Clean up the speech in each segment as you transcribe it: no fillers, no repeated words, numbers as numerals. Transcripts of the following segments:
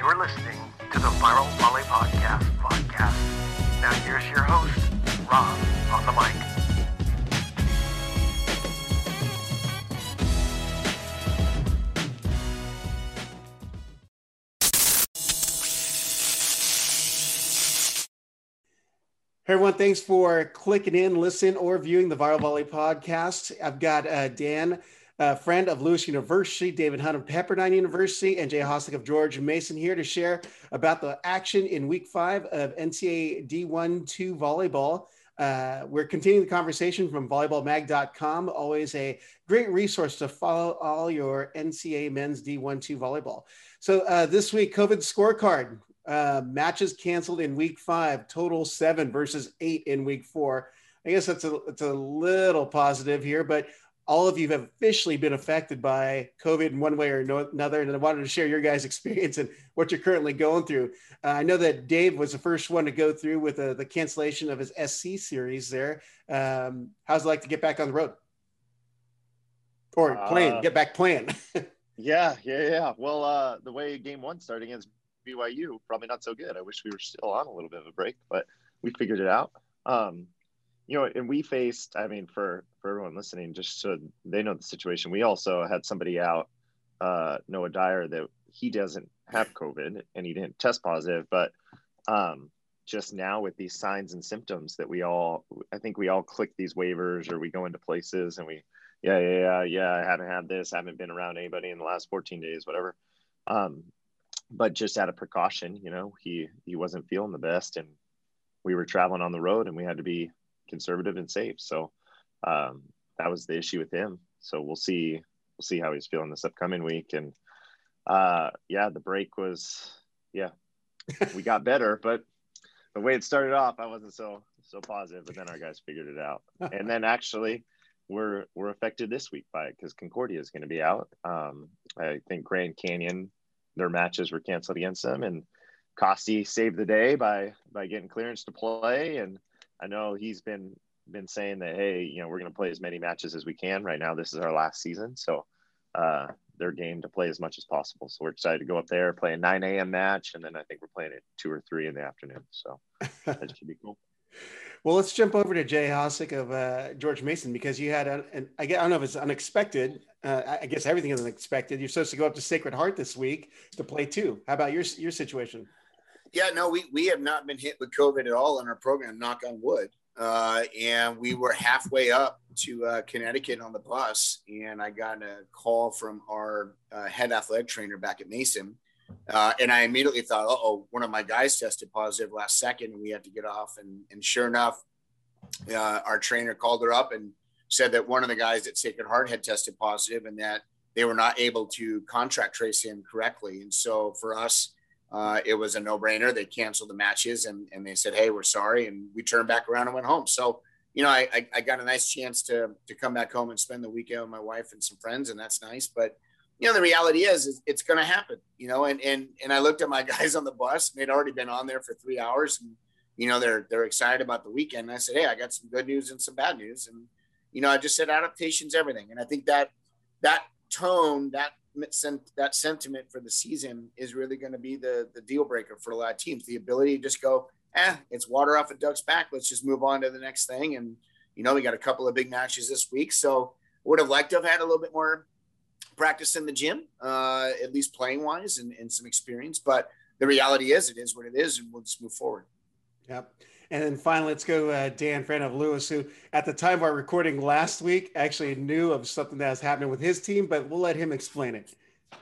You're listening to the Viral Volley Podcast. Now here's your host, Rob, on the mic. Hey everyone, thanks for clicking in, listening, or viewing the Viral Volley Podcast. I've got Dan, a friend of Lewis University, David Hunt of Pepperdine University, and Jay Hossack of George Mason here to share about the action in Week 5 of NCAA D1-2 volleyball. We're continuing the conversation from volleyballmag.com, always a great resource to follow all your NCAA men's D1-2 volleyball. So this week, COVID scorecard. Matches canceled in Week 5, total 7 versus 8 in Week 4. I guess it's a little positive here, but all of you have officially been affected by COVID in one way or another, and I wanted to share your guys' experience and what you're currently going through. I know that Dave was the first one to go through with the cancellation of his SC series there. How's it like to get back on the road? Or get back playing? Yeah. Well, the way Game 1 started against BYU, probably not so good. I wish we were still on a little bit of a break, but we figured it out. And we faced, for everyone listening, just so they know the situation, we also had somebody out, Noah Dyer, that he doesn't have COVID and he didn't test positive, but just now with these signs and symptoms that I think we all click these waivers or we go into places and I haven't had this, I haven't been around anybody in the last 14 days, whatever. But just out of precaution, he wasn't feeling the best and we were traveling on the road and we had to be conservative and safe. So that was the issue with him. So we'll see how he's feeling this upcoming week. And the break was, we got better, but the way it started off, I wasn't so positive, but then our guys figured it out. And then actually we're affected this week by it because Concordia is going to be out. I think Grand Canyon, their matches were canceled against them, and Costi saved the day by getting clearance to play. And I know he's been saying that, hey, we're going to play as many matches as we can. Right now, this is our last season, so they're game to play as much as possible. So we're excited to go up there, play a 9 a.m. match, and then I think we're playing at 2 or 3 in the afternoon. So that should be cool. Well, let's jump over to Jay Hossack of George Mason, because you had I don't know if it's unexpected. I guess everything is unexpected. You're supposed to go up to Sacred Heart this week to play too. How about your situation? Yeah, no, we have not been hit with COVID at all in our program, knock on wood. And we were halfway up to Connecticut on the bus, and I got a call from our head athletic trainer back at Mason. And I immediately thought, one of my guys tested positive last second and we had to get off. And sure enough, our trainer called her up and said that one of the guys at Sacred Heart had tested positive and that they were not able to contract trace him correctly. And so for us, it was a no-brainer. They canceled the matches and they said, hey, we're sorry. And we turned back around and went home. So, I got a nice chance to come back home and spend the weekend with my wife and some friends, and that's nice. But the reality is it's going to happen, and I looked at my guys on the bus and they'd already been on there for 3 hours and, they're excited about the weekend. And I said, hey, I got some good news and some bad news. And, I just said adaptation's everything. And I think that tone, that sentiment for the season is really going to be the deal breaker for a lot of teams. The ability to just go, it's water off a duck's back. Let's just move on to the next thing. And, we got a couple of big matches this week. So would have liked to have had a little bit more practice in the gym, at least playing wise and some experience. But the reality is it is what it is, and we'll just move forward. Yep. And then finally, let's go Dan, friend of Lewis, who at the time of our recording last week actually knew of something that was happening with his team, but we'll let him explain it.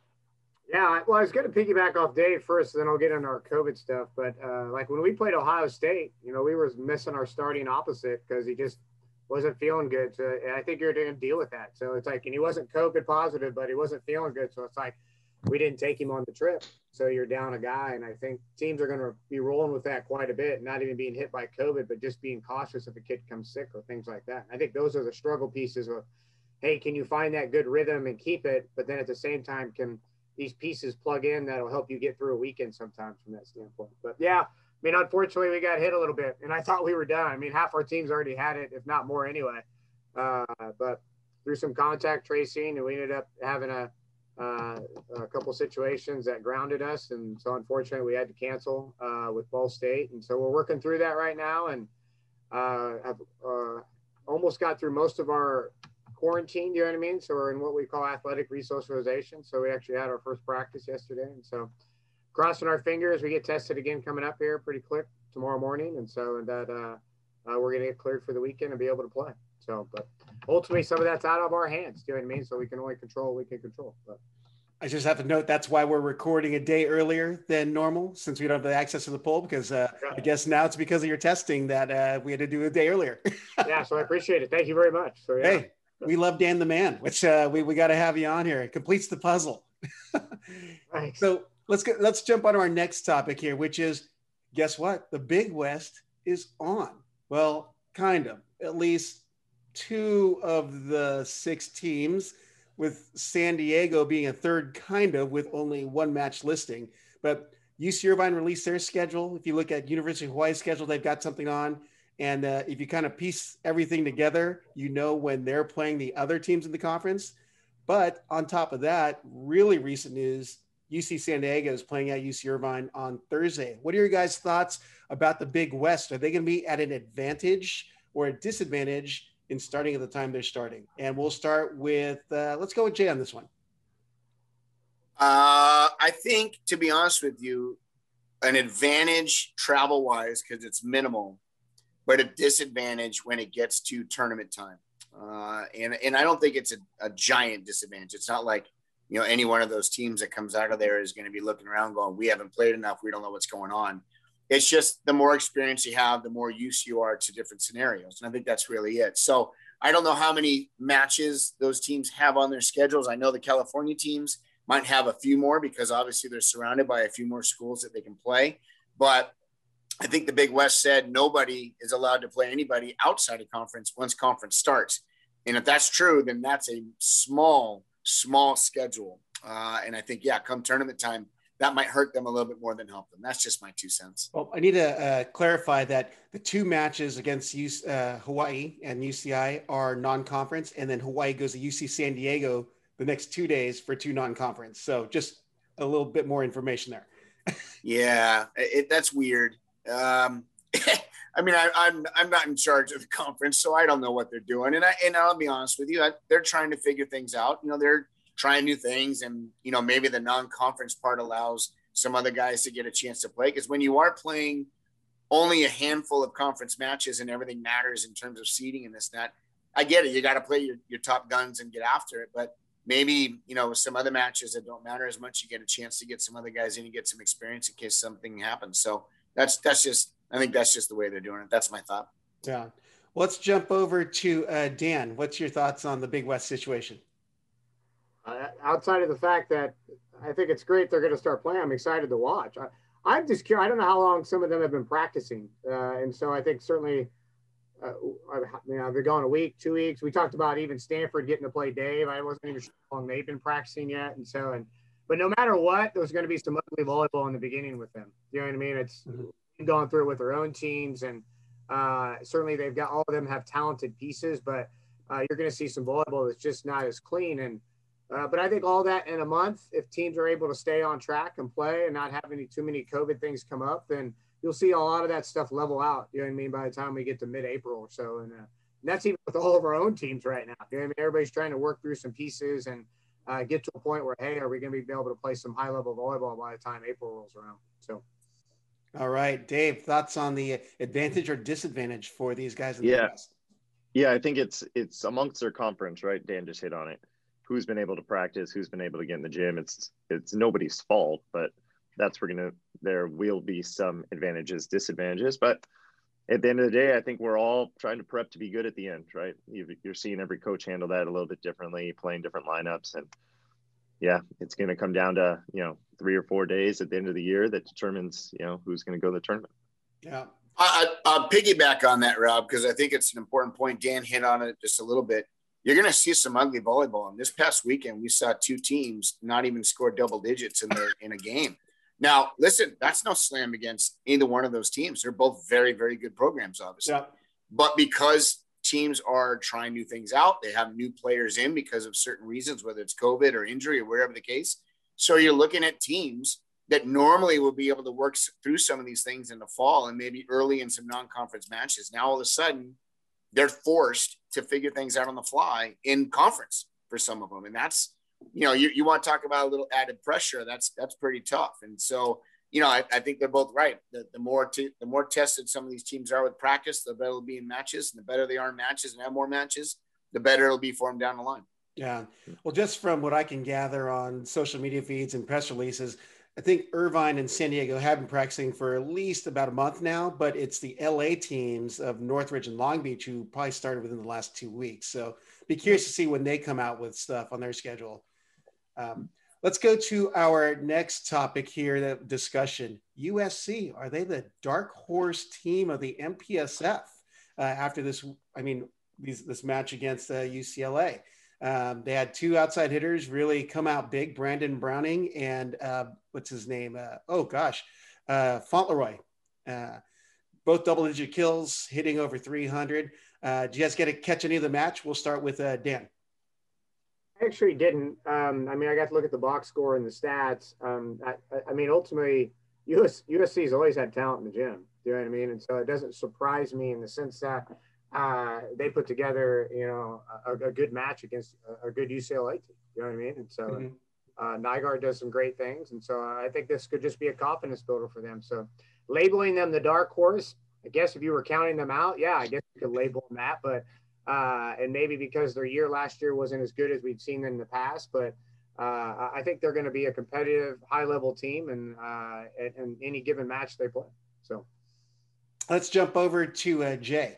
Yeah, well, I was going to piggyback off Dave first, then I'll get into our COVID stuff. But like when we played Ohio State, we were missing our starting opposite because he just wasn't feeling good. So and I think you're going to deal with that. So it's like, and he wasn't COVID positive, but he wasn't feeling good. So it's like, we didn't take him on the trip. So you're down a guy. And I think teams are going to be rolling with that quite a bit, not even being hit by COVID, but just being cautious if a kid comes sick or things like that. I think those are the struggle pieces of, hey, can you find that good rhythm and keep it? But then at the same time, can these pieces plug in that'll help you get through a weekend sometimes from that standpoint. But yeah, unfortunately we got hit a little bit and I thought we were done. Half our teams already had it, if not more anyway. But through some contact tracing, and we ended up having a a couple situations that grounded us. And so unfortunately we had to cancel with Ball State. And so we're working through that right now, and have almost got through most of our quarantine, you know what I mean? So we're in what we call athletic resocialization. So we actually had our first practice yesterday. And so crossing our fingers, we get tested again coming up here pretty quick tomorrow morning. And so that we're going to get cleared for the weekend and be able to play. So, but ultimately some of that's out of our hands, you know what I mean? So we can only control what we can control. But I just have to note that's why we're recording a day earlier than normal, since we don't have the access to the poll, because I guess now it's because of your testing that we had to do a day earlier. Yeah, so I appreciate it. Thank you very much. So, yeah. Hey, we love Dan the Man, which we got to have you on here. It completes the puzzle. Thanks. So let's jump on to our next topic here, which is, guess what? The Big West is on. Well, kind of. At least 2 of the 6 teams, with San Diego being a third, kind of, with only 1 match listing. But UC Irvine released their schedule. If you look at University of Hawaii's schedule, they've got something on. And if you kind of piece everything together, you know when they're playing the other teams in the conference. But on top of that, really recent news, UC San Diego is playing at UC Irvine on Thursday. What are your guys' thoughts about the Big West? Are they going to be at an advantage or a disadvantage in starting at the time they're starting? And we'll start with, let's go with Jay on this one. I think, to be honest with you, an advantage travel-wise because it's minimal, but a disadvantage when it gets to tournament time. And I don't think it's a giant disadvantage. It's not like, you know, any one of those teams that comes out of there is going to be looking around going, we haven't played enough, we don't know what's going on. It's just the more experience you have, the more used you are to different scenarios. And I think that's really it. So I don't know how many matches those teams have on their schedules. I know the California teams might have a few more because obviously they're surrounded by a few more schools that they can play. But I think the Big West said nobody is allowed to play anybody outside of conference once conference starts. And if that's true, then that's a small schedule. And I think, yeah, come tournament time, that might hurt them a little bit more than help them. That's just my 2 cents. Well, I need to clarify that the 2 matches against Hawaii and UCI are non-conference, and then Hawaii goes to UC San Diego the next 2 days for 2 non-conference. So just a little bit more information there. Yeah, that's weird. I mean, I'm not in charge of the conference, so I don't know what they're doing. And I'll be honest with you, they're trying to figure things out. You know, they're trying new things, and you know, maybe the non-conference part allows some other guys to get a chance to play, because when you are playing only a handful of conference matches and everything matters in terms of seeding and this and that, I get it, you got to play your top guns and get after it. But maybe, you know, some other matches that don't matter as much, you get a chance to get some other guys in and get some experience in case something happens. So that's just, I think that's just the way they're doing it. That's my thought. Yeah. Well, let's jump over to Dan. What's your thoughts on the Big West situation? Outside of the fact that I think it's great they're going to start playing, I'm excited to watch. I'm just curious. I don't know how long some of them have been practicing. And so I think certainly, they're going a week, 2 weeks. We talked about even Stanford getting to play Dave. I wasn't even sure how long they've been practicing yet. And so, but no matter what, there's going to be some ugly volleyball in the beginning with them. You know what I mean? It's going through it with their own teams. And certainly they've got, all of them have talented pieces, but you're going to see some volleyball that's just not as clean. And, but I think all that in a month, if teams are able to stay on track and play and not have too many COVID things come up, then you'll see a lot of that stuff level out. You know what I mean? By the time we get to mid-April or so. And that's even with all of our own teams right now. You know what I mean? Everybody's trying to work through some pieces and get to a point where, hey, are we going to be able to play some high-level volleyball by the time April rolls around? So. All right, Dave, thoughts on the advantage or disadvantage for these guys in the West? Yeah, I think it's amongst their conference, right? Dan just hit on it. Who's been able to practice, who's been able to get in the gym. It's nobody's fault, but that's where there will be some advantages, disadvantages. But at the end of the day, I think we're all trying to prep to be good at the end, right? You're seeing every coach handle that a little bit differently, playing different lineups. And yeah, it's going to come down to, 3 or 4 days at the end of the year that determines, who's going to go to the tournament. Yeah. I'll piggyback on that, Rob, because I think it's an important point. Dan hit on it just a little bit. You're going to see some ugly volleyball. And this past weekend, we saw 2 teams not even score double digits in a game. Now, listen, that's no slam against either one of those teams. They're both very, very good programs, obviously. Yeah. But because teams are trying new things out. They have new players in because of certain reasons, whether it's COVID or injury or whatever the case. So you're looking at teams that normally will be able to work through some of these things in the fall and maybe early in some non-conference matches. Now, all of a sudden, they're forced to figure things out on the fly in conference for some of them. And that's, you want to talk about a little added pressure. That's pretty tough. And so, I think they're both right. The more tested some of these teams are with practice, the better it'll be in matches. And the better they are in matches and have more matches, the better it'll be for them down the line. Yeah. Well, just from what I can gather on social media feeds and press releases, I think Irvine and San Diego have been practicing for at least about a month now, but it's the LA teams of Northridge and Long Beach who probably started within the last 2 weeks. So be curious to see when they come out with stuff on their schedule. Let's go to our next topic here, the discussion. USC, are they the dark horse team of the MPSF after this? I mean, this match against UCLA. They had two outside hitters really come out big, Brandon Browning and what's his name? Fauntleroy. Both double-digit kills, hitting over 300. Do you guys get to catch any of the match? We'll start with Dan. I actually didn't. I got to look at the box score and the stats. Ultimately, USC's always had talent in the gym. You know what I mean? And so it doesn't surprise me in the sense that they put together, a good match against a good UCLA team. You know what I mean? And so Nygaard does some great things. And so I think this could just be a confidence builder for them. So labeling them the dark horse, I guess if you were counting them out, yeah, I guess you could label them that. But and maybe because their year last year wasn't as good as we'd seen in the past, but I think they're going to be a competitive, high-level team and any given match they play. So let's jump over to Jay.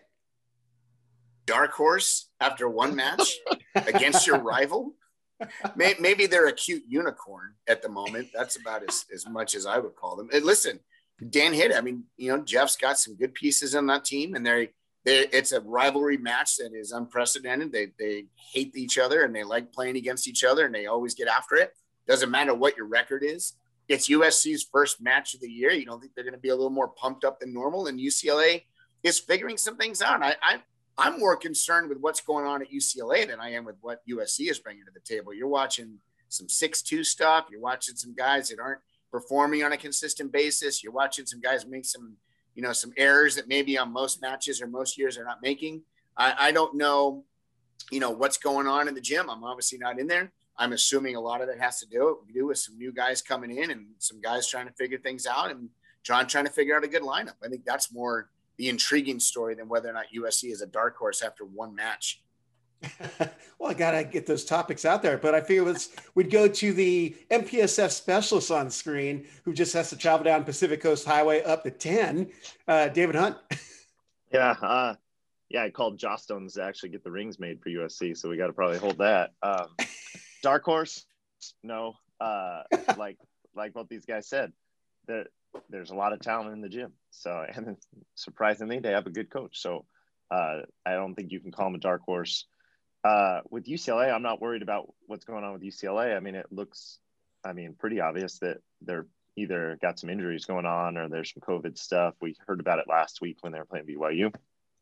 Dark horse after one match against your rival? Maybe they're a cute unicorn at the moment. That's about as much as I would call them. And listen, Dan hit it. Jeff's got some good pieces on that team, and it's a rivalry match that is unprecedented. They hate each other and they like playing against each other and they always get after it. Doesn't matter what your record is. It's USC's first match of the year. You don't think they're going to be a little more pumped up than normal? And UCLA is figuring some things out. I'm more concerned with what's going on at UCLA than I am with what USC is bringing to the table. You're watching some 6-2 stuff. You're watching some guys that aren't performing on a consistent basis. You're watching some guys make some errors that maybe on most matches or most years they're not making. I don't know, what's going on in the gym. I'm obviously not in there. I'm assuming a lot of that has to do with some new guys coming in and some guys trying to figure things out and trying to figure out a good lineup. I think that's more the intriguing story than whether or not USC is a dark horse after one match. Well, I got to get those topics out there, but I figure we'd go to the MPSF specialist on screen who just has to travel down Pacific Coast Highway up to 10, David Hunt. Yeah. I called Jawstones to actually get the rings made for USC. So we got to probably hold that. Dark horse. No, like what these guys said, there's a lot of talent in the gym. So, and surprisingly, they have a good coach. So I don't think you can call them a dark horse. With UCLA, I'm not worried about what's going on with UCLA. It looks, pretty obvious that they're either got some injuries going on or there's some COVID stuff. We heard about it last week when they were playing BYU.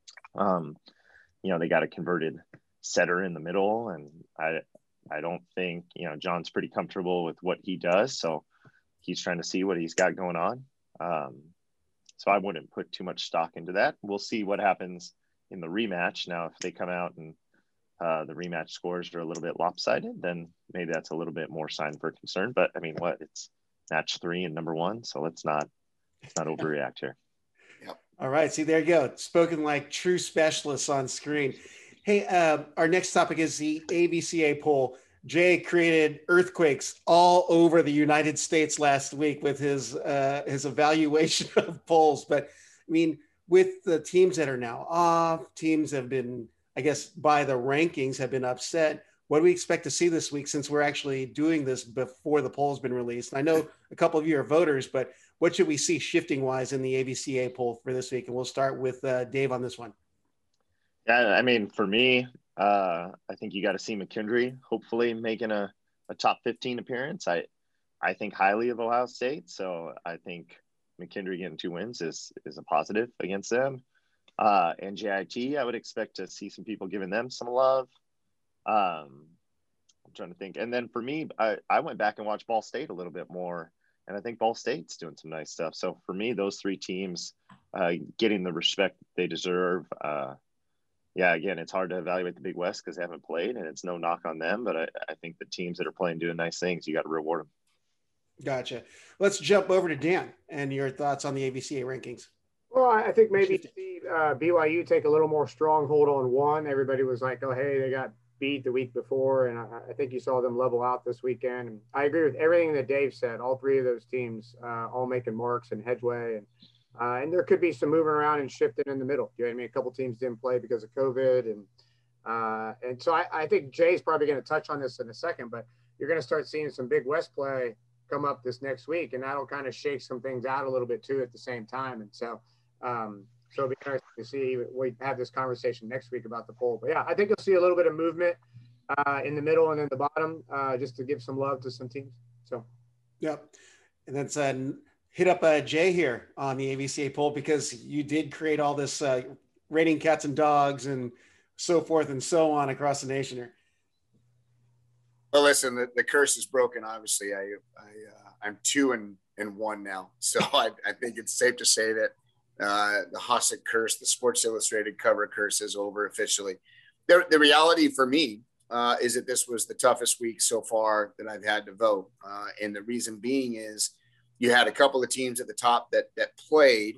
They got a converted setter in the middle, and I don't think, John's pretty comfortable with what he does. So he's trying to see what he's got going on. So I wouldn't put too much stock into that. We'll see what happens in the rematch. Now, if they come out and the rematch scores are a little bit lopsided, then maybe that's a little bit more sign for concern. But it's match 3 and number 1. So let's not overreact here. Yep. All right. See, there you go. Spoken like true specialists on screen. Hey, our next topic is the AVCA poll. Jay created earthquakes all over the United States last week with his evaluation of polls. But with the teams that are now off, teams have been, I guess, by the rankings have been upset. What do we expect to see this week since we're actually doing this before the poll's been released? I know a couple of you are voters, but what should we see shifting wise in the AVCA poll for this week? And we'll start with Dave on this one. Yeah, for me, I think you got to see McKendree hopefully making a top 15 appearance. I think highly of Ohio State, so I think McKendree getting 2 wins is a positive against them. NJIT, I would expect to see some people giving them some love. I'm trying to think. And then for me, I went back and watched Ball State a little bit more, and I think Ball State's doing some nice stuff. So for me, those three teams getting the respect they deserve. Yeah, again, it's hard to evaluate the Big West because they haven't played, and it's no knock on them. But I think the teams that are playing doing nice things, you got to reward them. Gotcha. Let's jump over to Dan and your thoughts on the AVCA rankings. Well, I think maybe see BYU take a little more stronghold on one. Everybody was like, oh, hey, they got beat the week before. And I think you saw them level out this weekend. And I agree with everything that Dave said. All three of those teams all making marks and headway. And there could be some moving around and shifting in the middle. You know what I mean? A couple teams didn't play because of COVID. And so I think Jay's probably going to touch on this in a second, but you're going to start seeing some Big West play come up this next week. And that'll kind of shake some things out a little bit too at the same time. And so it'll be interesting to see. We have this conversation next week about the poll. But yeah, I think you'll see a little bit of movement in the middle and in the bottom, just to give some love to some teams. So, yep. And that's hit up Jay here on the AVCA poll, because you did create all this rating cats and dogs and so forth and so on across the nation here. Well, listen, the curse is broken. Obviously, I'm 2-1 now, so I think it's safe to say that the Hossack curse, the Sports Illustrated cover curse, is over officially. The reality for me is that this was the toughest week so far that I've had to vote, and the reason being is you had a couple of teams at the top that played,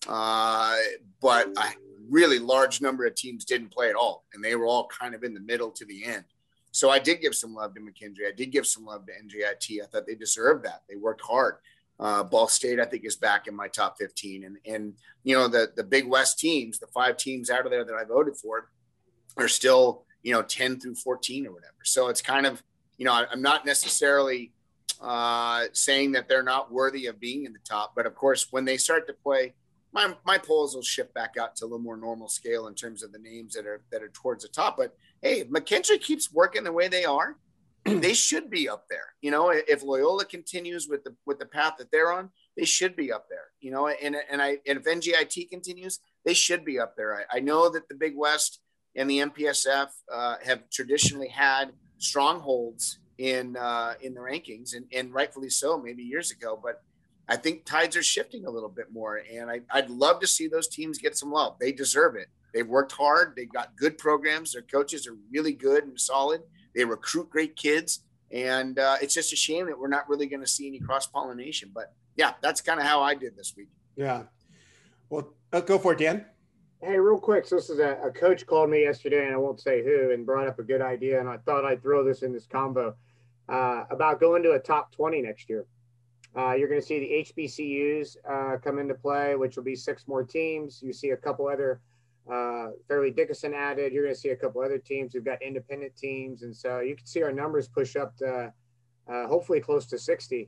but a really large number of teams didn't play at all, and they were all kind of in the middle to the end. So I did give some love to McKendree. I did give some love to NJIT. I thought they deserved that. They worked hard. Ball State, I think, is back in my top 15. And you know, the Big West teams, the 5 teams out of there that I voted for, are still, 10 through 14 or whatever. So it's kind of, I'm not necessarily saying that they're not worthy of being in the top. But, of course, when they start to play, my polls will shift back out to a little more normal scale in terms of the names that are towards the top. But, hey, if McKendree keeps working the way they are, they should be up there. If Loyola continues with the path that they're on, they should be up there. And if NJIT continues, they should be up there. I know that the Big West and the MPSF have traditionally had strongholds in the rankings, and rightfully so, maybe years ago. But I think tides are shifting a little bit more, and I'd love to see those teams get some love. They deserve it. They've worked hard. They've got good programs. Their coaches are really good and solid. They recruit great kids, and it's just a shame that we're not really going to see any cross-pollination. But, yeah, that's kind of how I did this week. Yeah. Well, go for it, Dan. Hey, real quick. So this is a coach called me yesterday, and I won't say who, and brought up a good idea, and I thought I'd throw this in this combo about going to a top 20 next year. You're going to see the HBCUs come into play, which will be 6 more teams. You see a couple other Fairleigh Dickinson added. You're going to see a couple other teams. We've got independent teams. And so you can see our numbers push up to hopefully close to 60.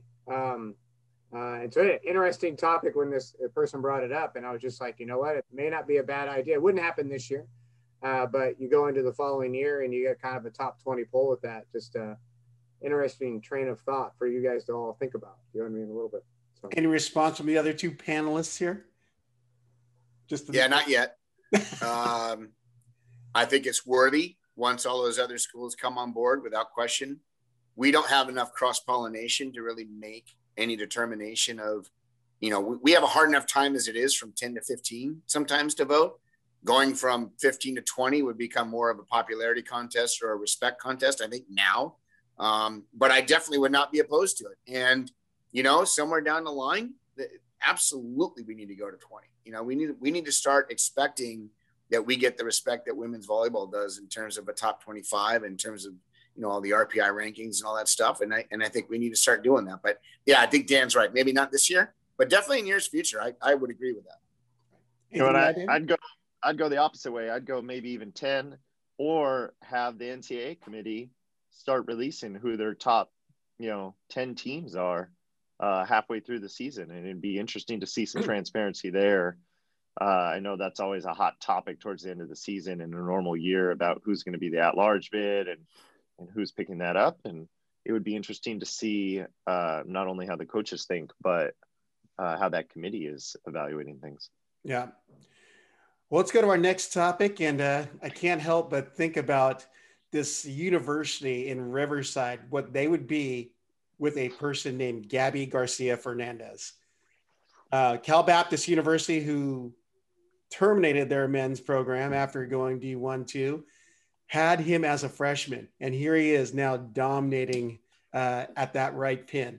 And so an interesting topic when this person brought it up. And I was just like, you know what, it may not be a bad idea. It wouldn't happen this year, but you go into the following year and you get kind of a top 20 poll with that. Just interesting train of thought for you guys to all think about. You know what I mean? A little bit. So. Any response from the other 2 panelists here? Not yet. I think it's worthy once all those other schools come on board, without question. We don't have enough cross-pollination to really make any determination of, we have a hard enough time as it is from 10 to 15 sometimes to vote. Going from 15 to 20 would become more of a popularity contest or a respect contest, I think, now. But I definitely would not be opposed to it. And, somewhere down the line, absolutely we need to go to 20. We need to start expecting that we get the respect that women's volleyball does in terms of a top 25, in terms of, all the RPI rankings and all that stuff. And I think we need to start doing that. But yeah, I think Dan's right. Maybe not this year, but definitely in years future. I would agree with that. I'd go the opposite way. I'd go maybe even 10, or have the NCAA committee start releasing who their top, 10 teams are halfway through the season. And it'd be interesting to see some transparency there. I know that's always a hot topic towards the end of the season in a normal year, about who's going to be the at-large bid and who's picking that up. And it would be interesting to see not only how the coaches think, but how that committee is evaluating things. Yeah. Well, let's go to our next topic. And I can't help but think about this university in Riverside, what they would be with a person named Gabby Garcia Fernandez. Cal Baptist University, who terminated their men's program after going D1-2, had him as a freshman. And here he is now dominating at that right pin.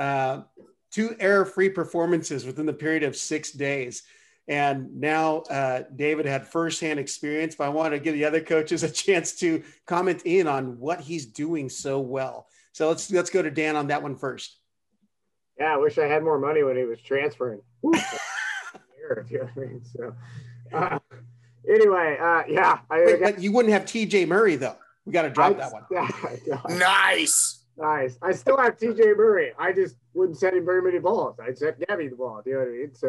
2 error-free performances within the period of 6 days. And now David had firsthand experience, but I want to give the other coaches a chance to comment in on what he's doing so well. So let's go to Dan on that one first. Yeah, I wish I had more money when he was transferring. You know what I mean? So, anyway, yeah. But you wouldn't have TJ Murray, though. We got to drop that one. Nice. I still have TJ Murray. I just wouldn't send him very many balls. I'd send Gabby the ball. You know what I mean?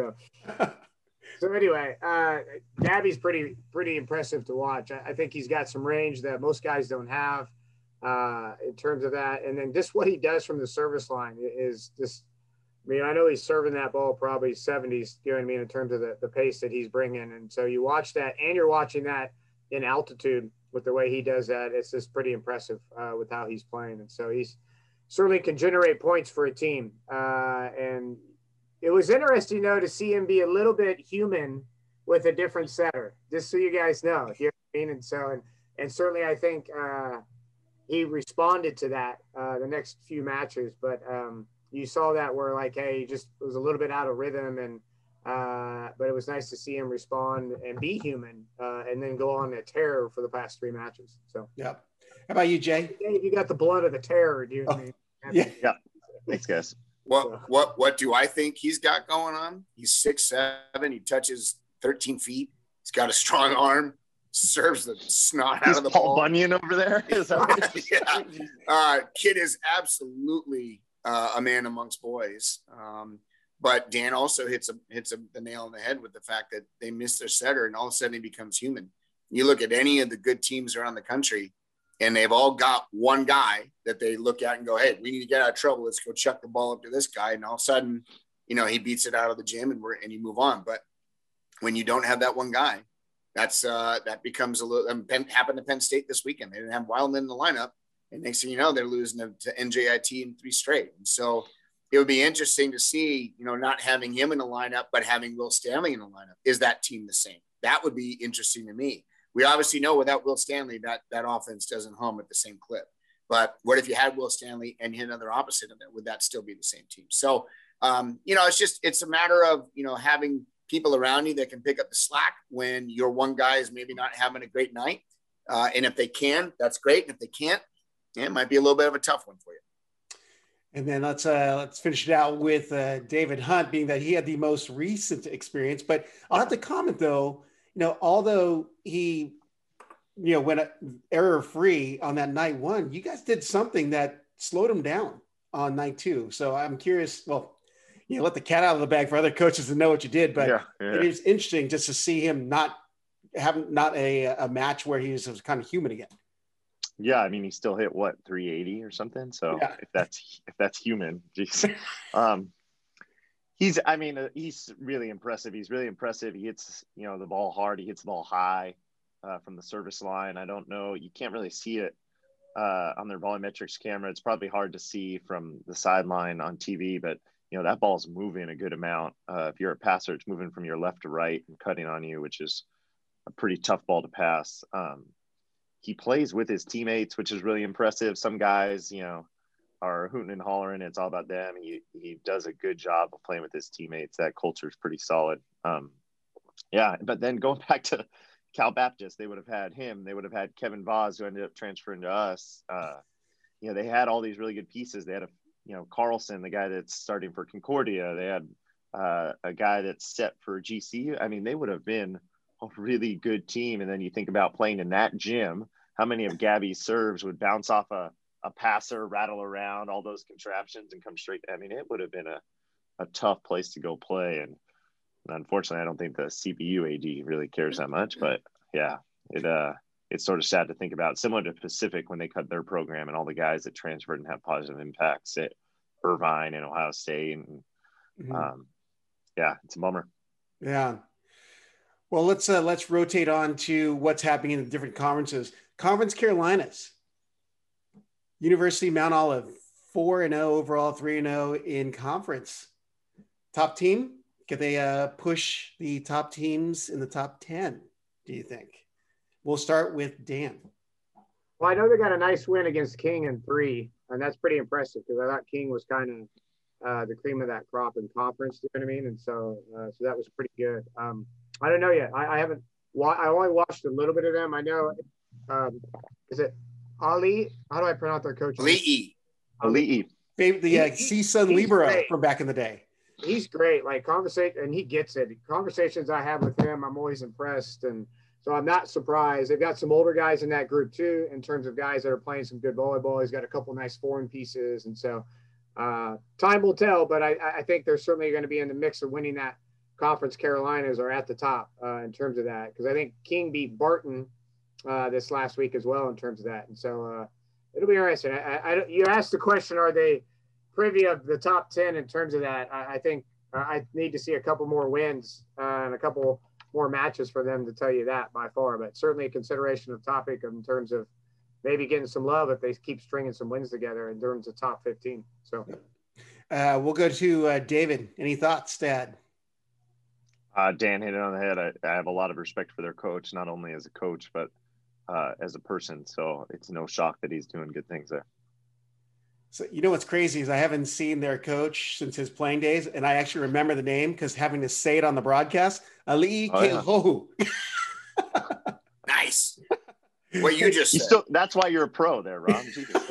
So anyway, Gabby's pretty impressive to watch. I think he's got some range that most guys don't have in terms of that. And then just what he does from the service line is just, I mean, I know he's serving that ball probably 70s, you know what I mean, in terms of the pace that he's bringing. And so you watch that, and you're watching that in altitude with the way he does that. It's just pretty impressive with how he's playing. And so he's certainly can generate points for a team. And it was interesting, though, to see him be a little bit human with a different setter, just so you guys know. You know what I mean? And so, and certainly I think he responded to that the next few matches. But you saw that where, like, hey, he just was a little bit out of rhythm. And but it was nice to see him respond and be human and then go on a tear for the past 3 matches. So, yeah. How about you, Jay? You got the blood of the terror, do you know what I mean? Yeah. Thanks, guys. What do I think he's got going on? He's 6'7". He touches 13 feet. He's got a strong arm. Serves the snot out of the Paul ball. Bunyan over there. Yeah. Kid is absolutely a man amongst boys. But Dan also hits the nail on the head with the fact that they miss their setter, and all of a sudden he becomes human. You look at any of the good teams around the country, and they've all got one guy that they look at and go, hey, we need to get out of trouble. Let's go chuck the ball up to this guy. And all of a sudden, you know, he beats it out of the gym and you move on. But when you don't have that one guy, that becomes a little happened to Penn State this weekend. They didn't have Wildman in the lineup. And next thing you know, they're losing to NJIT in 3 straight. And so it would be interesting to see, you know, not having him in the lineup, but having Will Stanley in the lineup. Is that team the same? That would be interesting to me. We obviously know without Will Stanley, that offense doesn't hum at the same clip. But what if you had Will Stanley and hit another opposite of it? Would that still be the same team? So, you know, it's a matter of, you know, having people around you that can pick up the slack when your one guy is maybe not having a great night. And if they can, that's great. And if they can't, it might be a little bit of a tough one for you. And then let's finish it out with David Hunt, being that he had the most recent experience. But I'll have to comment, though, you know, although he, you know, went error free on that night 1, you guys did something that slowed him down on night 2. So I'm curious. Well, you know, let the cat out of the bag for other coaches to know what you did, but it is interesting just to see him not having a match where he was kind of human again. Yeah, I mean, he still hit 380 or something. So yeah. if that's human, geez. He's really impressive. He's really impressive. He hits, you know, the ball hard. He hits the ball high from the service line. I don't know. You can't really see it on their volumetrics camera. It's probably hard to see from the sideline on TV, but, you know, that ball's moving a good amount. If you're a passer, it's moving from your left to right and cutting on you, which is a pretty tough ball to pass. He plays with his teammates, which is really impressive. Some guys, you know, are hooting and hollering. It's all about them. He does a good job of playing with his teammates. That culture is pretty solid. Yeah, but then going back to Cal Baptist, they would have had him. They would have had Kevin Vaz, who ended up transferring to us. You know, they had all these really good pieces. They had Carlson, the guy that's starting for Concordia. They had a guy that's set for GCU. I mean, they would have been a really good team. And then you think about playing in that gym, how many of Gabby's serves would bounce off a passer, rattle around all those contraptions and come straight. I mean, it would have been a tough place to go play. And unfortunately, I don't think the CPU AD really cares that much, but yeah, it's sort of sad to think about. Similar to Pacific when they cut their program and all the guys that transferred and have positive impacts at Irvine and Ohio State. And yeah, it's a bummer. Yeah. Well, let's rotate on to what's happening in the different conferences. Conference Carolinas, University of Mount Olive, 4-0 overall, 3-0 in conference. Top team, could they push the top teams in the top 10, do you think? We'll start with Dan. Well, I know they got a nice win against King in 3, and that's pretty impressive because I thought King was kind of the cream of that crop in conference. You know what I mean? And so that was pretty good. I don't know yet. I haven't. I only watched a little bit of them. I know. Is it Ali? How do I pronounce their coach? Ali. The CSUN Libero from back in the day. He's great. Like conversation, and he gets it. Conversations I have with him, I'm always impressed, and so I'm not surprised. They've got some older guys in that group too, in terms of guys that are playing some good volleyball. He's got a couple nice foreign pieces, and so time will tell. But I think they're certainly going to be in the mix of winning that Conference Carolinas are at the top in terms of that, because I think King beat Barton this last week as well in terms of that, and so it'll be interesting. You asked the question, are they privy of the top 10 in terms of that? I think I need to see a couple more wins and a couple more matches for them to tell you that by far, but certainly a consideration of topic in terms of maybe getting some love if they keep stringing some wins together in terms of top 15. So we'll go to David. Any thoughts, Dad? Dan hit it on the head. I have a lot of respect for their coach, not only as a coach, but as a person. So it's no shock that he's doing good things there. So, you know, what's crazy is I haven't seen their coach since his playing days. And I actually remember the name because having to say it on the broadcast, Ali Kehohu. Nice. What you just said. That's why you're a pro there, Rob.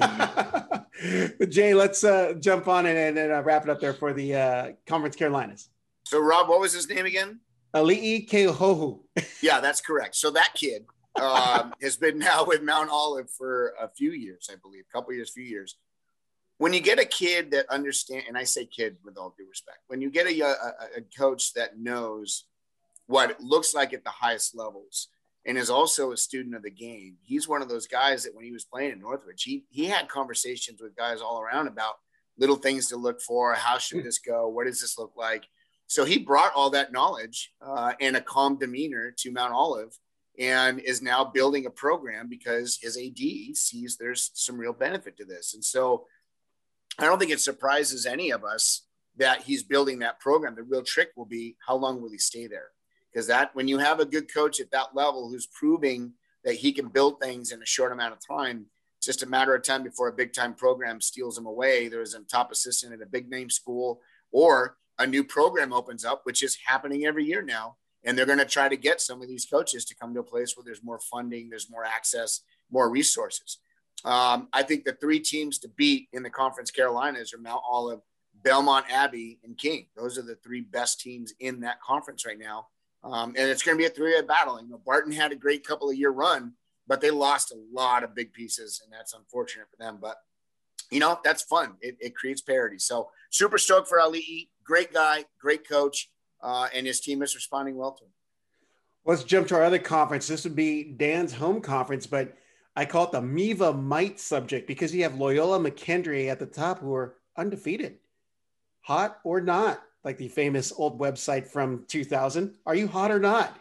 Jay, let's jump on and wrap it up there for the Conference Carolinas. So, Rob, what was his name again? Ali'i Kehohu. Yeah, that's correct. So that kid has been now with Mount Olive for a few years, I believe, few years. When you get a kid that understands, and I say kid with all due respect, when you get a coach that knows what it looks like at the highest levels and is also a student of the game, he's one of those guys that when he was playing in Northridge, he had conversations with guys all around about little things to look for. How should this go? What does this look like? So he brought all that knowledge and a calm demeanor to Mount Olive and is now building a program because his AD sees there's some real benefit to this. And so I don't think it surprises any of us that he's building that program. The real trick will be how long will he stay there? Because that when you have a good coach at that level who's proving that he can build things in a short amount of time, it's just a matter of time before a big time program steals him away. There's a top assistant at a big name school or a new program opens up, which is happening every year now. And they're going to try to get some of these coaches to come to a place where there's more funding, there's more access, more resources. I think the 3 teams to beat in the Conference Carolinas are Mount Olive, Belmont Abbey, and King. Those are the 3 best teams in that conference right now. And it's going to be a 3-way battle. You know, Barton had a great couple of year run, but they lost a lot of big pieces, and that's unfortunate for them. But, you know, that's fun. It creates parity. So super stoked for Ali. Great guy, great coach, and his team is responding well to him. Let's jump to our other conference. This would be Dan's home conference, but I call it the Miva Might subject because you have Loyola McKendree at the top who are undefeated. Hot or not, like the famous old website from 2000. Are you hot or not?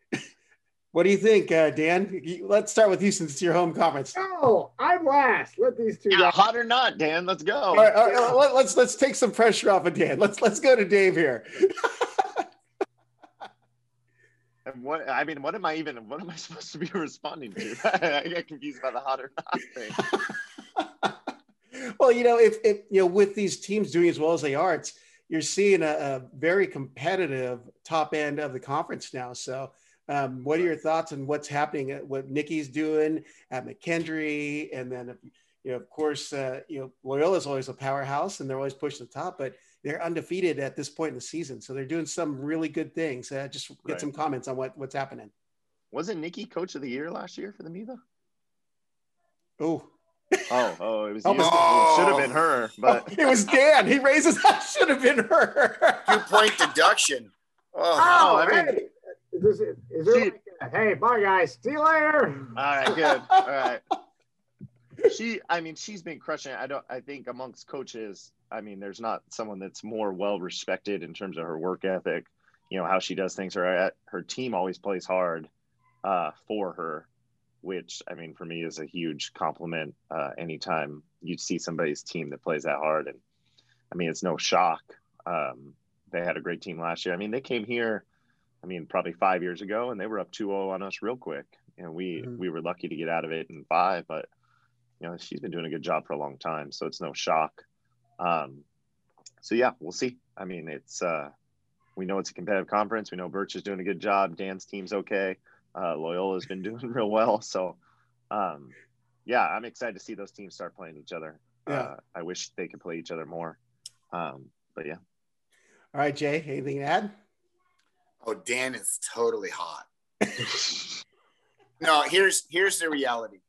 What do you think, Dan? Let's start with you since it's your home conference. Oh, I'm last. Let these two guys. Hot or not, Dan? Let's go. All right, let's take some pressure off of Dan. Let's go to Dave here. What am I supposed to be responding to? I get confused by the hot or not thing. Well, you know, if you know, with these teams doing as well as they are, you're seeing a very competitive top end of the conference now. So what are your thoughts on what's happening at what Nikki's doing at McKendree? And then, you know, of course, you know, Loyola is always a powerhouse and they're always pushing the top, but they're undefeated at this point in the season. So they're doing some really good things. Just get some comments on what's happening. Wasn't Nikki coach of the year last year for the Miva? Oh, it was you. It should have been her, but it was Dan. He raises that should have been her. 2-point deduction. Hey, bye guys. See you later. All right, good. All right. She's been crushing it. I think amongst coaches, there's not someone that's more well respected in terms of her work ethic you know, how she does things. Her team always plays hard for her, which, I mean, for me is a huge compliment. Anytime you see somebody's team that plays that hard. And I mean, it's no shock. They had a great team last year. I mean, they came here, I mean, probably 5 years ago, and they were up 2-0 on us real quick. And we were lucky to get out of it in 5, but you know, she's been doing a good job for a long time, so it's no shock. So yeah, we'll see. I mean, it's we know it's a competitive conference. We know Birch is doing a good job. Dan's team's okay. Loyola's been doing real well. So yeah, I'm excited to see those teams start playing each other. Yeah. I wish they could play each other more. But yeah. All right, Jay, anything to add? Oh, Dan is totally hot. No, here's the reality.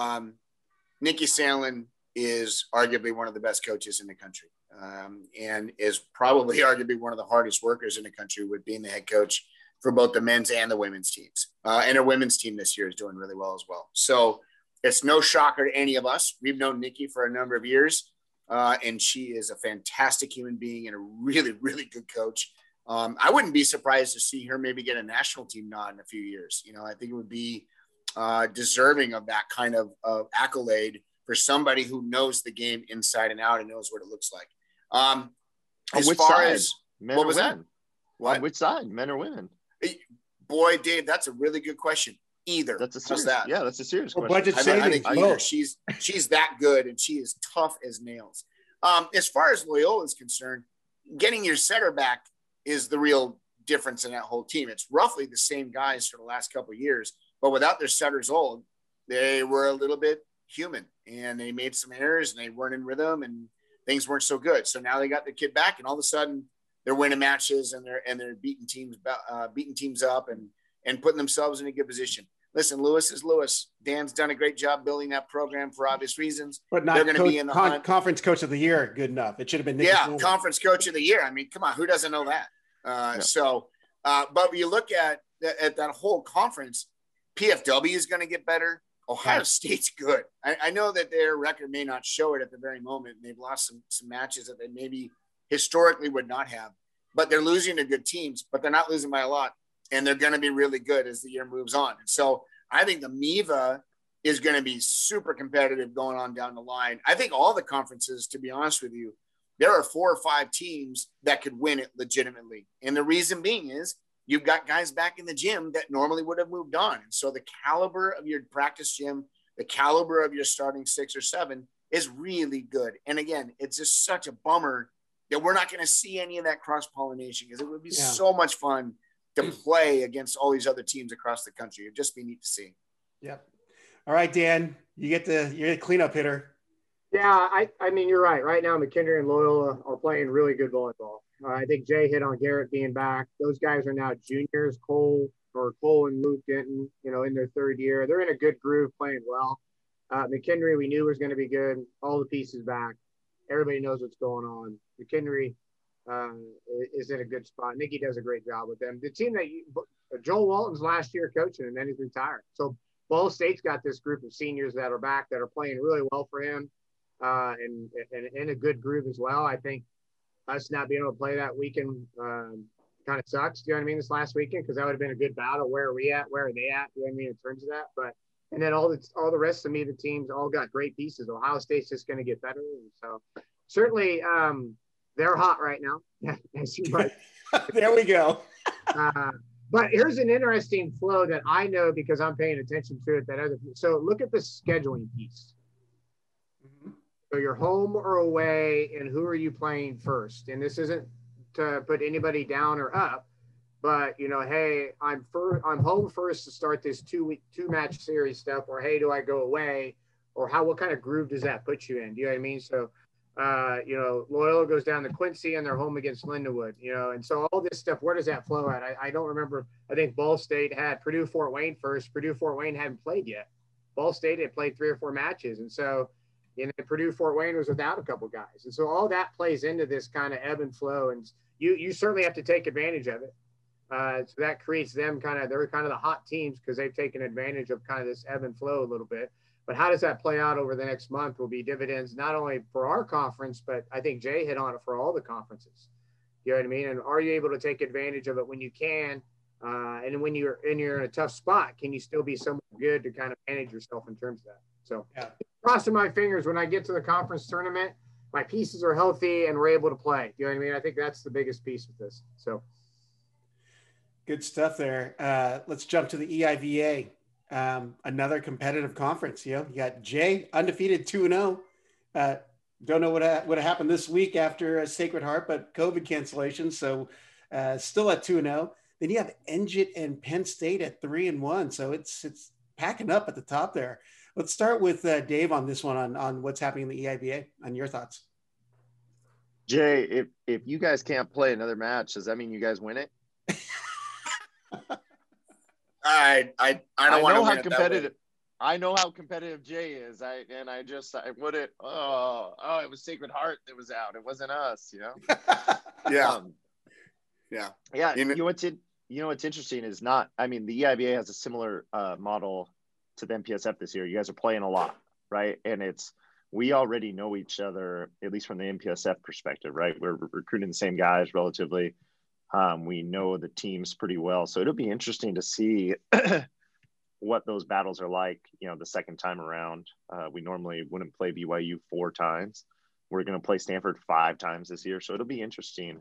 Nikki Sandlin is arguably one of the best coaches in the country, and is probably arguably one of the hardest workers in the country with being the head coach for both the men's and the women's teams. And her women's team this year is doing really well as well. So it's no shocker to any of us. We've known Nikki for a number of years, and she is a fantastic human being and a really, really good coach. I wouldn't be surprised to see her maybe get a national team nod in a few years. You know, I think it would be deserving of that kind of accolade for somebody who knows the game inside and out and knows what it looks like. As which far side? as Men what or was women? that? What? On which side, men or women? Boy, Dave, that's a really good question. Either. That's a How's serious, that? yeah, that's a serious Well, question. budget I savings, think either. both. She's that good and she is tough as nails. As far as Loyola is concerned, getting your setter back is the real difference in that whole team. It's roughly the same guys for the last couple of years, but without their setters old, they were a little bit human and they made some errors and they weren't in rhythm and things weren't so good. So now they got the kid back and all of a sudden they're winning matches and they're beating teams up and putting themselves in a good position. Listen, Lewis is Lewis. Dan's done a great job building that program for obvious reasons. But not they're going to be in the hunt. Conference coach of the year. Good enough. It should have been Nikki Sandlin. Conference coach of the year. I mean, come on, who doesn't know that? But when you look at that whole conference, PFW is going to get better. Ohio State's good. I know that their record may not show it at the very moment. They've lost some matches that they maybe historically would not have, but they're losing to good teams, but they're not losing by a lot. And they're going to be really good as the year moves on. And so I think the MIVA is going to be super competitive going on down the line. I think all the conferences, to be honest with you, there are 4 or 5 teams that could win it legitimately. And the reason being is you've got guys back in the gym that normally would have moved on. And so the caliber of your practice gym, the caliber of your starting 6 or 7 is really good. And again, it's just such a bummer that we're not going to see any of that cross-pollination because it would be so much fun to play against all these other teams across the country. It'd just be neat to see. Yep. All right, Dan, you're the cleanup hitter. Yeah, I mean, you're right. Right now, McKendree and Loyola are playing really good volleyball. I think Jay hit on Garrett being back. Those guys are now juniors, Cole and Luke Denton, in their 3rd year. They're in a good groove, playing well. McKendree, we knew was going to be good. All the pieces back. Everybody knows what's going on. McKendree is in a good spot. Nikki does a great job with them. The team that Joel Walton's last year coaching, and then he's retired. So Ball State's got this group of seniors that are back that are playing really well for him, and in a good groove as well. I think us not being able to play that weekend kind of sucks. You know what I mean? This last weekend, because that would have been a good battle. Where are we at? Where are they at? You know what I mean in terms of that? But and then all the rest of the teams all got great pieces. Ohio State's just going to get better, and so certainly. They're hot right now. There we go. But here's an interesting flow that I know because I'm paying attention to it. So look at the scheduling piece. Mm-hmm. So you're home or away, and who are you playing first? And this isn't to put anybody down or up, but hey, I'm home first to start this 2-match series stuff, or hey, do I go away, or what kind of groove does that put you in? Do you know what I mean? So. Loyola goes down to Quincy and they're home against Lindenwood, and so all this stuff, where does that flow at? I don't remember. I think Ball State had Purdue-Fort Wayne first. Purdue-Fort Wayne hadn't played yet. Ball State had played 3 or 4 matches. And so, Purdue-Fort Wayne was without a couple guys. And so all that plays into this kind of ebb and flow. And you certainly have to take advantage of it. So that creates them they're kind of the hot teams because they've taken advantage of kind of this ebb and flow a little bit. But how does that play out over the next month will be dividends, not only for our conference, but I think Jay hit on it for all the conferences. You know what I mean? And are you able to take advantage of it when you can? And when you're in a tough spot, can you still be somewhat good to kind of manage yourself in terms of that? So crossing my fingers when I get to the conference tournament, my pieces are healthy and we're able to play. You know what I mean? I think that's the biggest piece with this. So good stuff there. Let's jump to the EIVA. Another competitive conference. You got Jay undefeated 2-0. Don't know what happened this week after Sacred Heart, but COVID cancellation. So still at 2-0. Then you have NJIT and Penn State at 3-1. So it's packing up at the top there. Let's start with Dave on this one on what's happening in the EIVA and your thoughts. Jay, if you guys can't play another match, does that mean you guys win it? I don't want to win competitive. I know how competitive Jay is. I wouldn't. It was Sacred Heart that was out. It wasn't us, Yeah. Yeah. You know what's interesting is not. I mean, the EIVA has a similar model to the MPSF this year. You guys are playing a lot, right? And we already know each other, at least from the MPSF perspective, right? We're recruiting the same guys relatively. We know the teams pretty well, so it'll be interesting to see what those battles are like. The second time around, we normally wouldn't play BYU 4 times. We're going to play Stanford 5 times this year, so it'll be interesting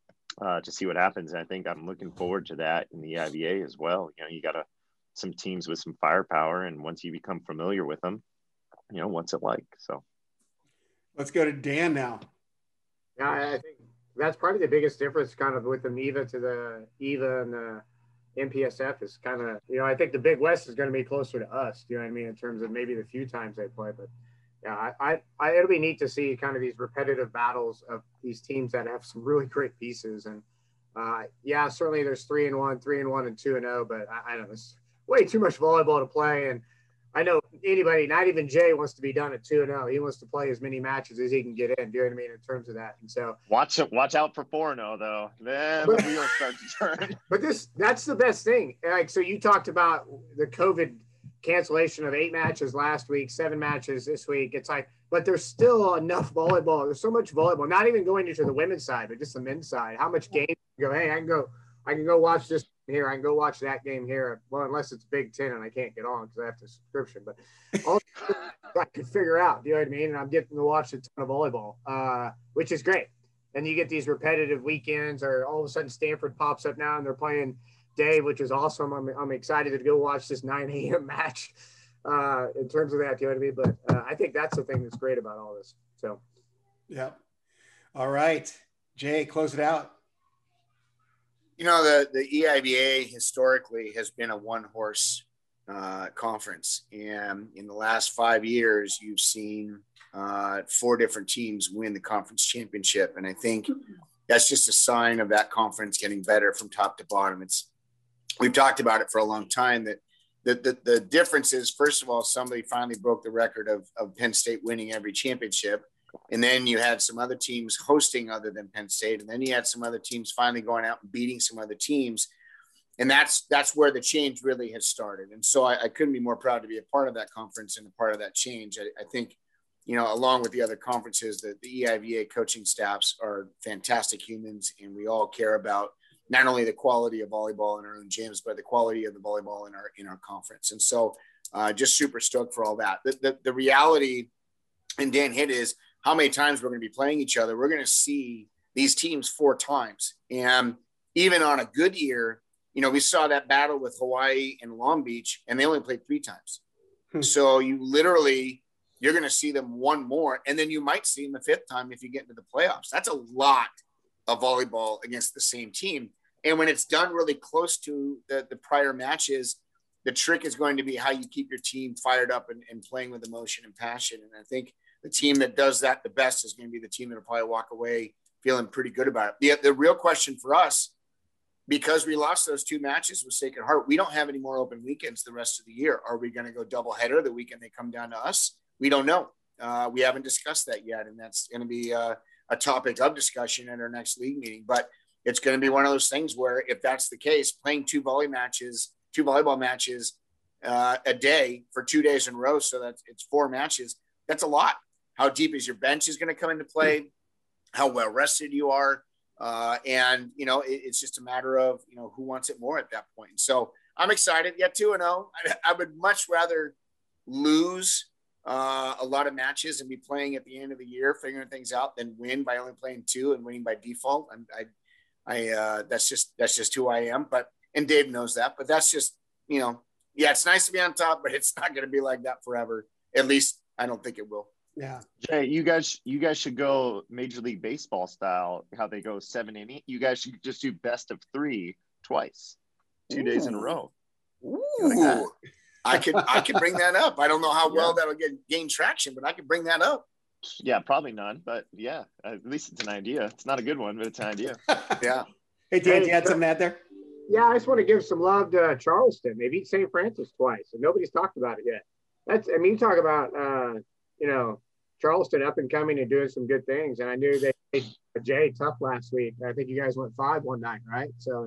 to see what happens. And I think I'm looking forward to that in the EIVA as well. You got some teams with some firepower, and once you become familiar with them, what's it like? So let's go to Dan now. Yeah, I think that's probably the biggest difference kind of with the MIVA to the EVA and the MPSF is kind of, I think the Big West is going to be closer to us, you know what I mean, in terms of maybe the few times they play. But yeah, it'll be neat to see kind of these repetitive battles of these teams that have some really great pieces. And certainly there's 3-1, 3-1, and 2-0, but I don't know, it's way too much volleyball to play. And I know anybody, not even Jay, wants to be done at 2-0. He wants to play as many matches as he can get in. Do you know what I mean? In terms of that, and so watch out for 4-0 though. Then the wheels start to turn. But that's the best thing. Like, so you talked about the COVID cancellation of 8 matches last week, 7 matches this week. It's like, but there's still enough volleyball. There's so much volleyball. Not even going into the women's side, but just the men's side. How much games you go? Hey, I can go watch this here. I can go watch that game here. Well, unless it's Big Ten and I can't get on because I have to subscription. But all I can figure out, you know what I mean? And I'm getting to watch a ton of volleyball, which is great. And you get these repetitive weekends, or all of a sudden Stanford pops up now and they're playing Dave, which is awesome. I'm excited to go watch this 9 a.m. match in terms of that, you know what I mean? But I think that's the thing that's great about all this. So, yeah. All right, Jay, close it out. The EIVA historically has been a one-horse conference. And in the last 5 years, you've seen 4 different teams win the conference championship. And I think that's just a sign of that conference getting better from top to bottom. We've talked about it for a long time, that the difference is, first of all, somebody finally broke the record of Penn State winning every championship. And then you had some other teams hosting other than Penn State. And then you had some other teams finally going out and beating some other teams. And that's where the change really has started. And so I couldn't be more proud to be a part of that conference and a part of that change. I think, along with the other conferences, the EIVA coaching staffs are fantastic humans. And we all care about not only the quality of volleyball in our own gyms, but the quality of the volleyball in our conference. And so just super stoked for all that. The reality, and Dan hit, is how many times we're going to be playing each other. We're going to see these teams 4 times. And even on a good year, we saw that battle with Hawaii and Long Beach, and they only played 3 times. So you're going to see them 1 more, and then you might see them the 5th time if you get into the playoffs. That's a lot of volleyball against the same team. And when it's done really close to the prior matches, the trick is going to be how you keep your team fired up and playing with emotion and passion. And I think the team that does that the best is going to be the team that will probably walk away feeling pretty good about it. The real question for us, because we lost those 2 matches with Sacred Heart, we don't have any more open weekends the rest of the year. Are we going to go doubleheader the weekend they come down to us? We don't know. We haven't discussed that yet, and that's going to be a topic of discussion at our next league meeting. But it's going to be one of those things where, if that's the case, playing 2 volleyball matches a day for 2 days in a row, so that it's 4 matches, that's a lot. How deep is your bench is going to come into play, how well rested you are. And, it's just a matter of, who wants it more at that point. So I'm excited. Yeah, 2-0. I would much rather lose a lot of matches and be playing at the end of the year, figuring things out, than win by only playing 2 and winning by default. That's just who I am. And Dave knows that, but that's just, it's nice to be on top, but it's not going to be like that forever. At least I don't think it will. Yeah. Jay, you guys should go Major League Baseball style, how they go 7 inning. You guys should just do best of 3 twice, 2 days in a row. Ooh. I could bring that up. I don't know how well that'll gain traction, but I could bring that up. Yeah, probably none, but yeah, at least it's an idea. It's not a good one, but it's an idea. Yeah. Hey, Dan, you had something to add there? Yeah, I just want to give some love to Charleston. They beat St. Francis twice, and nobody's talked about it yet. You talk about, Charleston up and coming and doing some good things. And I knew they made Jay tough last week. I think you guys went 5 one night, right? So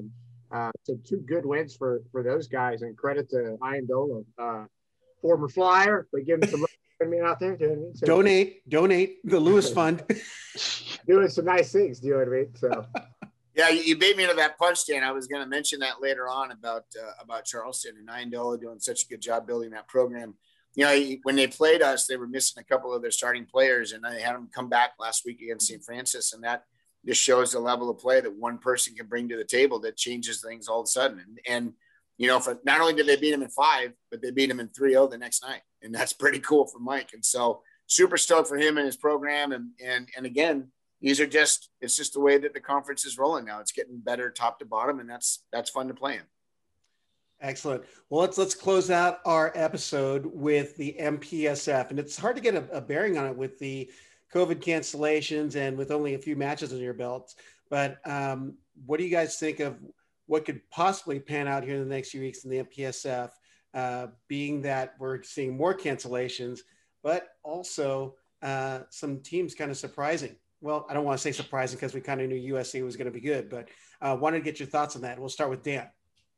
2 good wins for those guys, and credit to Iondola, former Flyer, but give him some love out there. So, donate the Lewis Fund. Doing some nice things, do you know what I mean? So. Yeah, you beat me to that punch, Dan. I was going to mention that later on about Charleston and Iondola doing such a good job building that program. When they played us, they were missing a couple of their starting players, and I had them come back last week against St. Francis, and that just shows the level of play that one person can bring to the table that changes things all of a sudden. And for not only did they beat him in 5, but they beat him in 3-0 the next night, and that's pretty cool for Mike. And so super stoked for him and his program. And again, it's just the way that the conference is rolling now. It's getting better top to bottom, and that's fun to play in. Excellent. Well, let's close out our episode with the MPSF, and it's hard to get a bearing on it with the COVID cancellations and with only a few matches on your belts. But what do you guys think of what could possibly pan out here in the next few weeks in the MPSF, being that we're seeing more cancellations, but also some teams kind of surprising? Well, I don't want to say surprising because we kind of knew USC was going to be good, but wanted to get your thoughts on that. We'll start with Dan.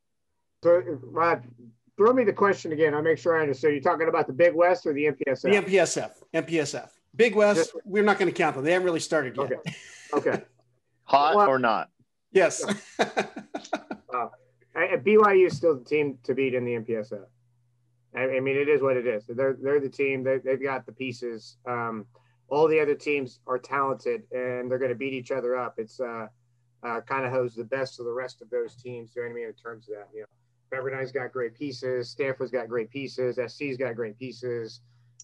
So, throw me the question again. I'll make sure I understand. You're talking about the Big West or the MPSF? The MPSF. Big West, we're not going to count them. They haven't really started yet. Okay. Hot or not? Yes. BYU is still the team to beat in the MPSF. I mean, it is what it is. They're the team. They've got the pieces. All the other teams are talented, and they're going to beat each other up. It's kind of who's the best of the rest of those teams. Do you know what I mean in terms of that? Pepperdine's got great pieces. Stanford's got great pieces. SC's got great pieces.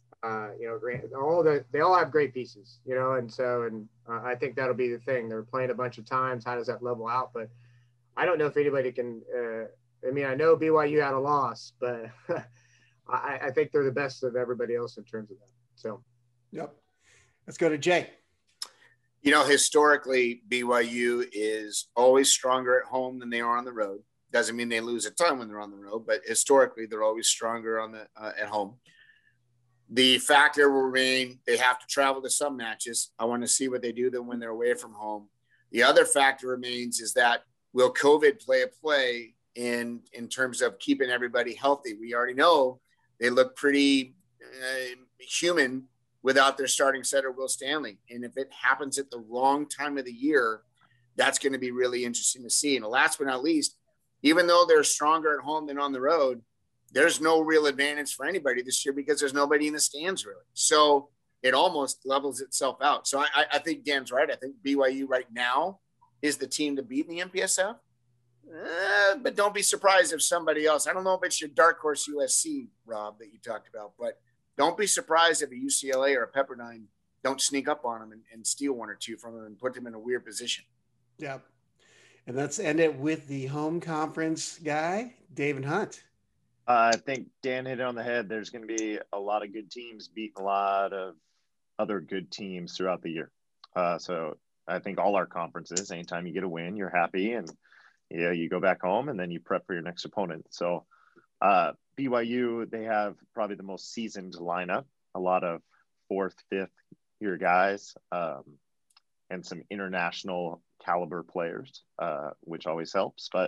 They all have great pieces. And I think that'll be the thing. They're playing a bunch of times. How does that level out? But I don't know if anybody can. I know BYU had a loss, but I think they're the best of everybody else in terms of that. So, yep. Let's go to Jay. Historically, BYU is always stronger at home than they are on the road. Doesn't mean they lose a ton when they're on the road, but historically, they're always stronger at home. The factor will remain, they have to travel to some matches. I want to see what they do then when they're away from home. The other factor remains is that will COVID play in terms of keeping everybody healthy? We already know they look pretty human without their starting setter, Will Stanley. And if it happens at the wrong time of the year, that's going to be really interesting to see. And last but not least, even though they're stronger at home than on the road, there's no real advantage for anybody this year because there's nobody in the stands really. So it almost levels itself out. So I think Dan's right. I think BYU right now is the team to beat in the MPSF. But don't be surprised if somebody else, I don't know if it's your dark horse USC, Rob, that you talked about, but don't be surprised if a UCLA or a Pepperdine don't sneak up on them and steal 1 or 2 from them and put them in a weird position. Yeah. And let's end it with the home conference guy, David Hunt. I think Dan hit it on the head. There's going to be a lot of good teams beating a lot of other good teams throughout the year. So I think all our conferences, anytime you get a win, you're happy and you go back home and then you prep for your next opponent. So BYU, they have probably the most seasoned lineup, a lot of 4th, 5th year guys, and some international caliber players, which always helps. But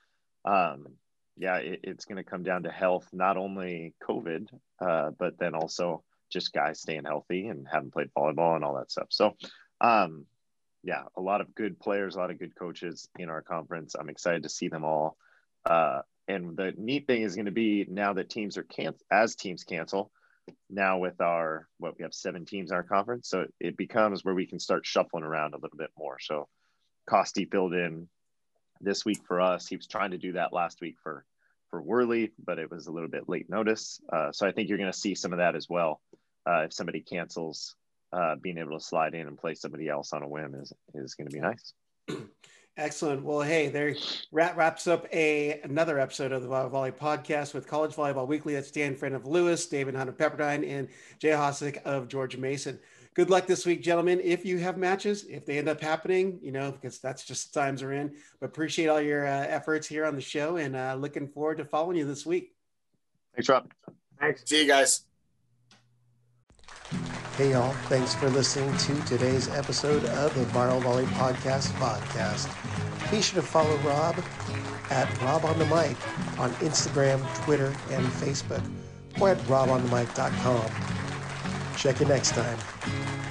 it's going to come down to health, not only COVID, but then also just guys staying healthy and haven't played volleyball and all that stuff. So yeah, a lot of good players, a lot of good coaches in our conference. I'm excited to see them all. And the neat thing is going to be now that teams are teams cancel, now with we have 7 teams in our conference. So it becomes where we can start shuffling around a little bit more. So Costi filled in this week for us. He was trying to do that last week for Worley, but it was a little bit late notice. So I think you're going to see some of that as well. If somebody cancels, being able to slide in and play somebody else on a whim is going to be nice. Excellent. Well, hey, there wraps up another episode of the Volleyball Volley podcast with College Volleyball Weekly. That's Dan Friend of Lewis, David Hunt of Pepperdine, and Jay Hossack of George Mason. Good luck this week, gentlemen. If you have matches, if they end up happening, because that's just the times we're in. But appreciate all your efforts here on the show, and looking forward to following you this week. Thanks, Rob. Thanks. See you guys. Hey y'all, thanks for listening to today's episode of the Viral Volley Podcast. Be sure to follow Rob at Rob on the Mic on Instagram, Twitter, and Facebook, or at robonthemic.com. Check you next time.